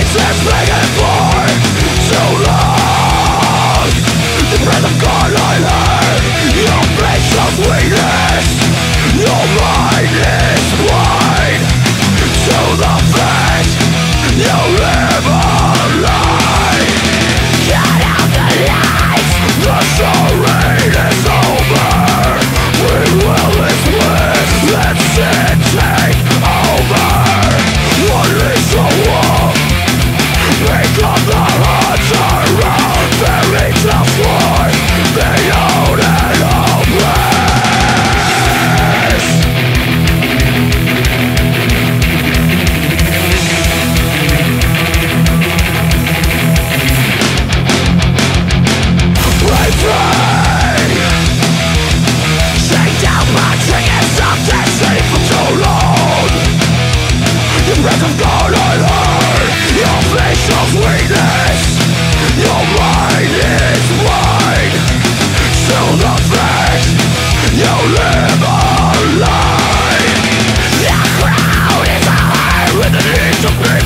It's begging for too long. The breath of God I heard. Your face of weakness. Your mind is blind to the fact you live a lie. Cut out the lights. The charade is over. We will is bliss. Let's it take over. Unleash the wall. Break up the hearts around. Bury the floor. Beyond and hopeless. Pray, pray. Shake down my triggers of destiny for too long. The breath of God I heard. Your face of weakness. Your mind is blind to the fact you live a lie. The crowd is high with the need to be